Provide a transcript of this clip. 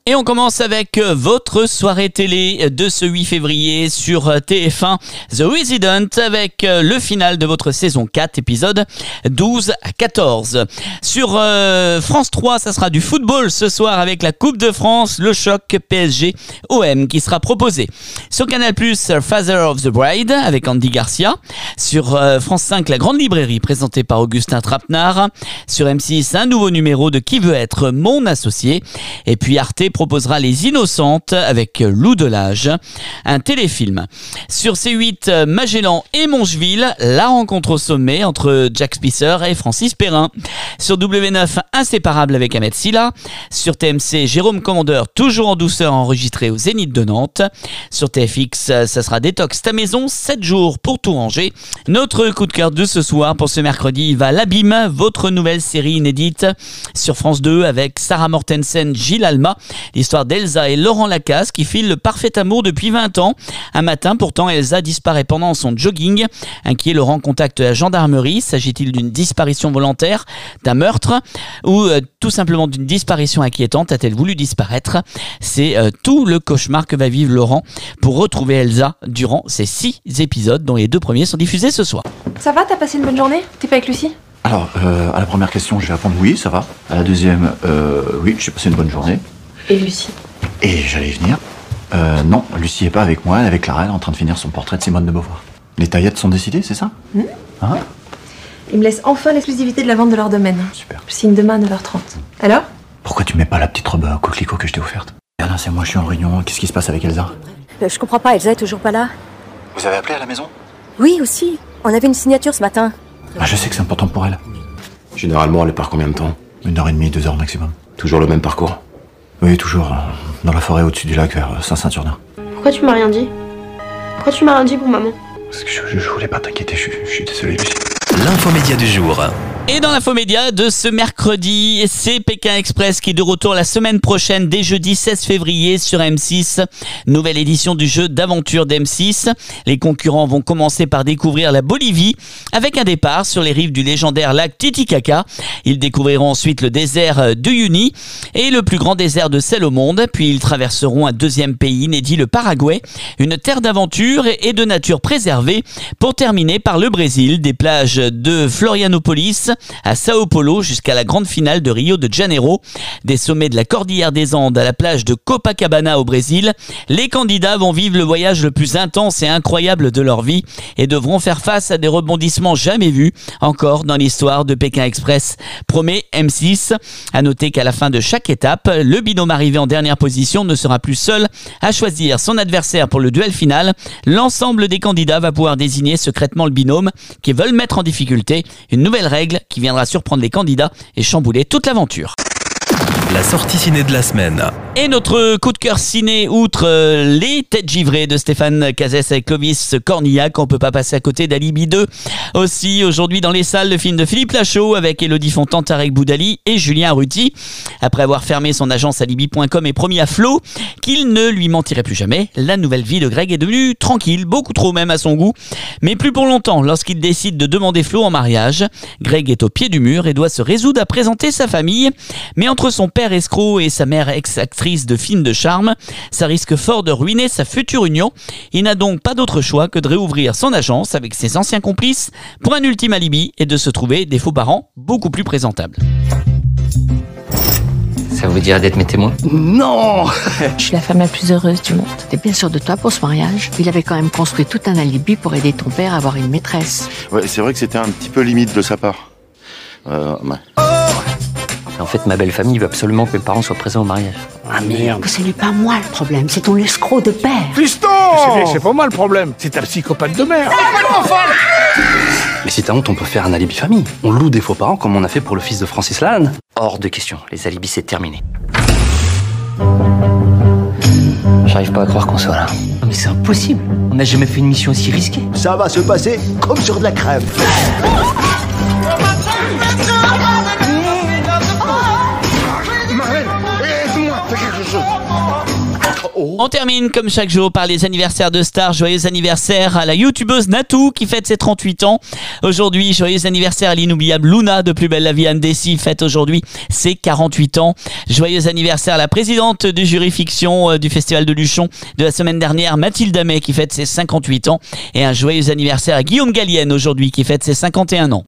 Et on commence avec votre soirée télé de ce 8 février sur TF1, The Resident, avec le final de votre saison 4, épisode 12 à 14. Sur France 3, ça sera du football ce soir avec la Coupe de France, le choc PSG-OM qui sera proposé. Sur Canal+, Father of the Bride avec Andy Garcia. Sur France 5, La Grande Librairie présentée par Augustin Trapenard. Sur M6, un nouveau numéro de Qui veut être mon associé. Et puis Arte proposera Les Innocentes avec Lou Delage, un téléfilm. Sur C8, Magellan et Mongeville, la rencontre au sommet entre Jack Spicer et Francis Perrin. Sur W9, Inséparable avec Ahmed Silla. Sur TMC, Jérôme Commandeur, toujours en douceur, enregistré au Zénith de Nantes. Sur TFX, ça sera Détox ta maison, 7 jours pour tout ranger. Notre coup de cœur de ce soir pour ce mercredi va L'Abîme, votre nouvelle série inédite sur France 2 avec Sarah Mortensen, Gilles Alma. L'histoire d'Elsa et Laurent Lacasse qui filent le parfait amour depuis 20 ans. Un matin, pourtant, Elsa disparaît pendant son jogging. Inquiet, Laurent contacte la gendarmerie. S'agit-il d'une disparition volontaire, d'un meurtre ou tout simplement d'une disparition inquiétante? A-t-elle voulu disparaître? C'est tout le cauchemar que va vivre Laurent pour retrouver Elsa durant ces 6 épisodes dont les 2 premiers sont diffusés ce soir. Ça va, t'as passé une bonne journée? T'es pas avec Lucie? Alors, à la première question, je vais répondre oui, ça va. À la deuxième, oui, j'ai passé une bonne journée. Et Lucie? Et j'allais y venir. Non, Lucie est pas avec moi, elle est avec Clara, elle est en train de finir son portrait de Simone de Beauvoir. Les taillettes sont décidées, c'est ça? Hein? Ils me laissent enfin l'exclusivité de la vente de leur domaine. Super. Je signe demain à 9h30. Alors? Pourquoi tu mets pas la petite robe coquelicot que je t'ai offerte? Là, c'est moi, je suis en réunion, qu'est-ce qui se passe avec Elsa? Je comprends pas, Elsa est toujours pas là. Vous avez appelé à la maison? Oui, aussi. On avait une signature ce matin. Ah, je sais que c'est important pour elle. Généralement, elle part combien de temps? 1h30, 2h maximum. Toujours le même parcours? Oui, toujours. Dans la forêt au-dessus du lac, vers Saint-Saturnin. Pourquoi tu m'as rien dit? Pourquoi tu m'as rien dit pour maman? Parce que je voulais pas t'inquiéter, je suis désolé, Lucie. L'infomédia du jour. Et dans l'infomédia de ce mercredi, c'est Pékin Express qui est de retour la semaine prochaine, dès jeudi 16 février sur M6. Nouvelle édition du jeu d'aventure d'M6. Les concurrents vont commencer par découvrir la Bolivie avec un départ sur les rives du légendaire lac Titicaca. Ils découvriront ensuite le désert de Uyuni et le plus grand désert de sel au monde. Puis ils traverseront un deuxième pays inédit, le Paraguay, une terre d'aventure et de nature préservée, pour terminer par le Brésil, des plages de Florianopolis à Sao Paulo jusqu'à la grande finale de Rio de Janeiro. Des sommets de la Cordillère des Andes à la plage de Copacabana au Brésil, les candidats vont vivre le voyage le plus intense et incroyable de leur vie et devront faire face à des rebondissements jamais vus encore dans l'histoire de Pékin Express, promet M6. À noter qu'à la fin de chaque étape, le binôme arrivé en dernière position ne sera plus seul à choisir son adversaire pour le duel final. L'ensemble des candidats va pouvoir désigner secrètement le binôme qui veulent mettre en difficulté, une nouvelle règle qui viendra surprendre les candidats et chambouler toute l'aventure. La sortie ciné de la semaine. Et notre coup de cœur ciné, outre Les Têtes Givrées de Stéphane Cazès avec Clovis Cornillac, on peut pas passer à côté d'Alibi 2. Aussi, aujourd'hui dans les salles, le film de Philippe Lachaud avec Élodie Fontan, Tarek Boudali et Julien Arruti. Après avoir fermé son agence Alibi.com et promis à Flo qu'il ne lui mentirait plus jamais, la nouvelle vie de Greg est devenue tranquille, beaucoup trop même à son goût. Mais plus pour longtemps, lorsqu'il décide de demander Flo en mariage. Greg est au pied du mur et doit se résoudre à présenter sa famille. Mais entre son père escroc et sa mère ex-actrice de films de charme, ça risque fort de ruiner sa future union. Il n'a donc pas d'autre choix que de réouvrir son agence avec ses anciens complices pour un ultime alibi et de se trouver des faux parents beaucoup plus présentables. Ça vous dirait d'être mes témoins? Non! Je suis la femme la plus heureuse du monde. T'es bien sûr de toi pour ce mariage? Il avait quand même construit tout un alibi pour aider ton père à avoir une maîtresse. Ouais, c'est vrai que c'était un petit peu limite de sa part. Ouais. En fait, ma belle famille veut absolument que mes parents soient présents au mariage. Ah merde! Ce n'est pas moi le problème, c'est ton escroc de père. Fiston! C'est pas moi le problème, c'est ta psychopathe de mère. Mais si t'as honte, on peut faire un alibi famille. On loue des faux parents comme on a fait pour le fils de Francis Lalanne. Hors de question, les alibis c'est terminé. J'arrive pas à croire qu'on soit là. Non mais c'est impossible, on n'a jamais fait une mission aussi risquée. Ça va se passer comme sur de la crème. Marlène, aide-moi, fais quelque chose. On termine comme chaque jour par les anniversaires de stars. Joyeux anniversaire à la youtubeuse Natou qui fête ses 38 ans. Aujourd'hui, joyeux anniversaire à l'inoubliable Luna de Plus belle la vie. Anne Dessy fête aujourd'hui ses 48 ans. Joyeux anniversaire à la présidente du jury fiction du Festival de Luchon de la semaine dernière, Mathilde Amet, qui fête ses 58 ans. Et un joyeux anniversaire à Guillaume Gallienne aujourd'hui qui fête ses 51 ans.